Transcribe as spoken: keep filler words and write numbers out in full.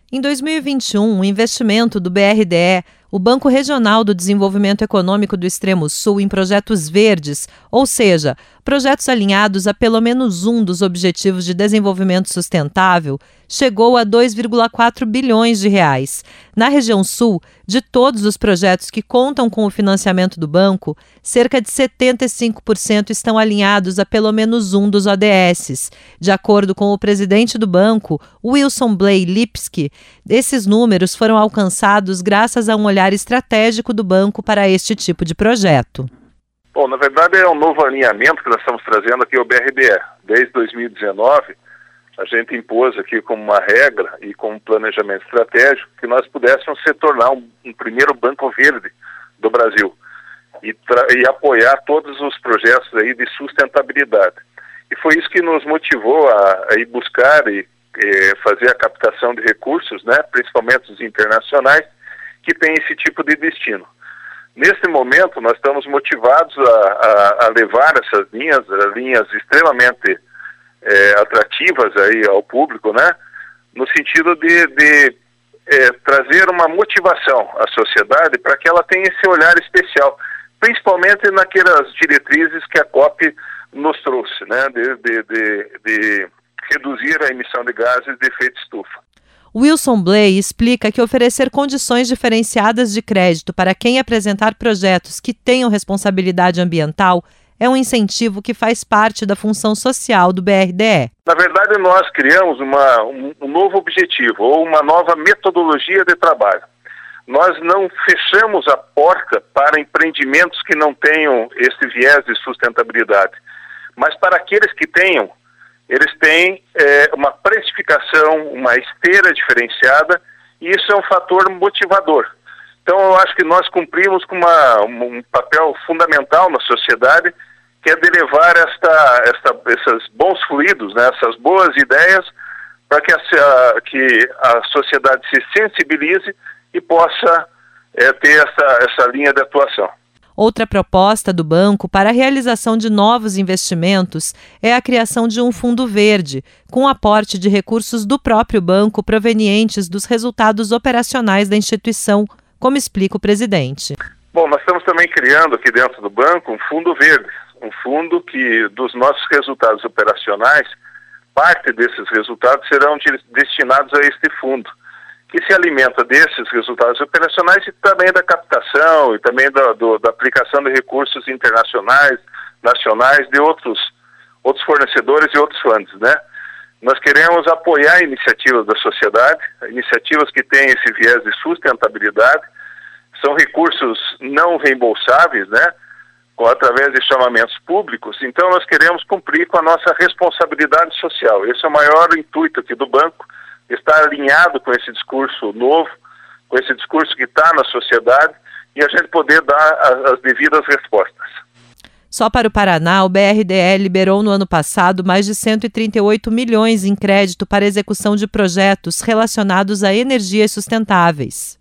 Em dois mil e vinte e um, o investimento do B R D E, o Banco Regional do Desenvolvimento Econômico do Extremo Sul, em projetos verdes, ou seja, projetos alinhados a pelo menos um dos Objetivos de Desenvolvimento Sustentável, chegou a dois vírgula quatro bilhões de reais. Na região sul, de todos os projetos que contam com o financiamento do banco, cerca de setenta e cinco por cento estão alinhados a pelo menos um dos O D Ss. De acordo com o presidente do banco, Wilson Blay Lipski, esses números foram alcançados graças a um olhar estratégico do banco para este tipo de projeto. Bom, na verdade é um novo alinhamento que nós estamos trazendo aqui ao B R D E. Desde dois mil e dezenove, a gente impôs aqui como uma regra e como um planejamento estratégico que nós pudéssemos se tornar um, um primeiro banco verde do Brasil e, e apoiar todos os projetos aí de sustentabilidade. E foi isso que nos motivou a, a ir buscar e, e fazer a captação de recursos, né, principalmente os internacionais, que tem esse tipo de destino. Neste momento, nós estamos motivados a, a, a levar essas linhas, linhas extremamente é, atrativas aí ao público, né? No sentido de, de é, trazer uma motivação à sociedade para que ela tenha esse olhar especial, principalmente naquelas diretrizes que a COP nos trouxe, né? De, de, de, de reduzir a emissão de gases de efeito estufa. Wilson Blay explica que oferecer condições diferenciadas de crédito para quem apresentar projetos que tenham responsabilidade ambiental é um incentivo que faz parte da função social do B R D E. Na verdade, nós criamos uma, um, um novo objetivo, ou uma nova metodologia de trabalho. Nós não fechamos a porta para empreendimentos que não tenham esse viés de sustentabilidade, mas para aqueles que tenham, eles têm é, uma precificação, uma esteira diferenciada, e isso é um fator motivador. Então, eu acho que nós cumprimos com uma, um papel fundamental na sociedade, que é de levar esta, esta, esses bons fluidos, né, essas boas ideias, para que a, que a sociedade se sensibilize e possa é, ter essa, essa linha de atuação. Outra proposta do banco para a realização de novos investimentos é a criação de um fundo verde, com aporte de recursos do próprio banco provenientes dos resultados operacionais da instituição, como explica o presidente. Bom, nós estamos também criando aqui dentro do banco um fundo verde, um fundo que dos nossos resultados operacionais, parte desses resultados serão destinados a este fundo, que se alimenta desses resultados operacionais e também da captação e também da, do, da aplicação de recursos internacionais, nacionais, de outros, outros fornecedores e outros fundos, né? Nós queremos apoiar iniciativas da sociedade, iniciativas que têm esse viés de sustentabilidade, são recursos não reembolsáveis, né? Através de chamamentos públicos, então nós queremos cumprir com a nossa responsabilidade social. Esse é o maior intuito aqui do banco, estar alinhado com esse discurso novo, com esse discurso que está na sociedade e a gente poder dar as, as devidas respostas. Só para o Paraná, o B R D E liberou no ano passado mais de cento e trinta e oito milhões em crédito para execução de projetos relacionados a energias sustentáveis.